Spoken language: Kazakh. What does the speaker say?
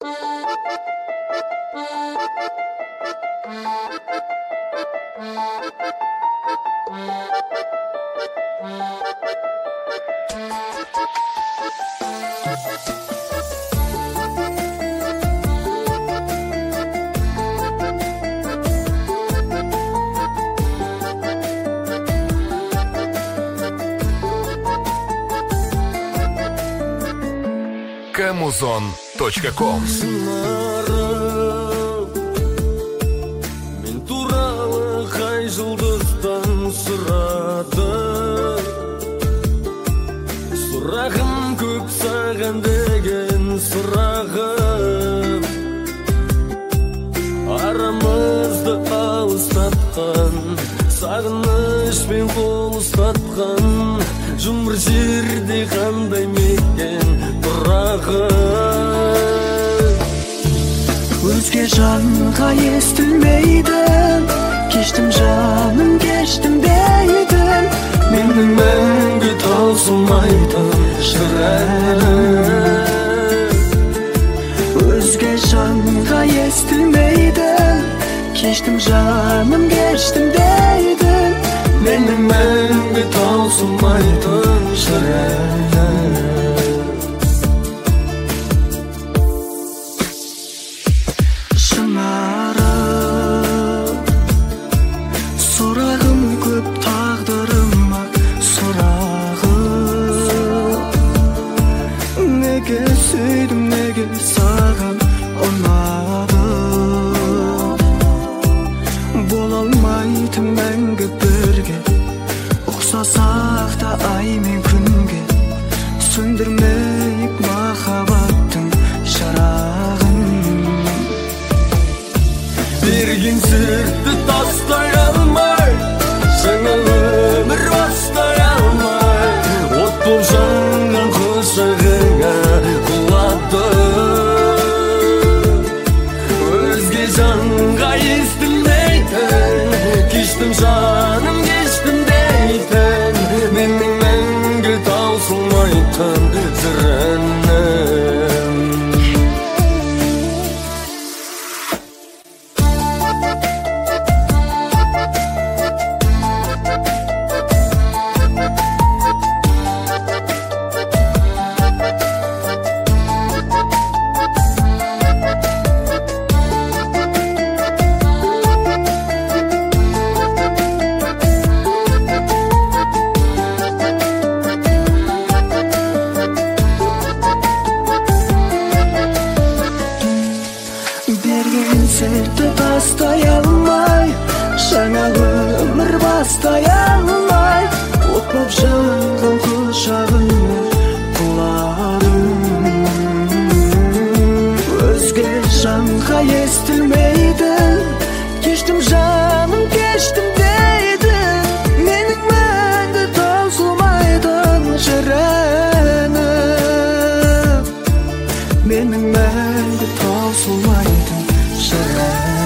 Kamuzon.com. Мен туралы қай жұлдыздан сұрады, сұрағым көп саған деген сұрағым. Арамызды алыстатқан, сағынышпен қол ұстатқан, жұмыр жерде қандай мекен тұрағым. Өзге жанға естілмейді, кештім жаным, кештім дейдің. Менің мәңгі таусылмайтын шырағым. Өзге жанға естілмейді, кештім жаным, кештім дейдің. Менің мәңгі таусылмайтын шырағым. Сұрағым көп тағдырыма, сұрағым. Неге сүйдім, неге саған ұнадым. Бола алмайтын мәңгі бірге, ұқсасақ та ай мен күнге. Сөндірмейік махаббаттың шарағын. Берген сыртты тастай алмай, жаңа өмір бастай алмай, от болып жанған құшағыңа құладым. Өзге жанға естілмейтін, кештім жаным, кештім дейтін. Менің мәңгі таусылмайтын жырым. Берген сыртты тастай алмай, жаңа өмір бастай алмай, от боп жанған құшағыңа құладым. Өзге жанға естілмейді, кештім жаным, кештім дейді. Менің мәңгі таусылмайтын жырым. Менің мәңгі таусылмайтын жырым.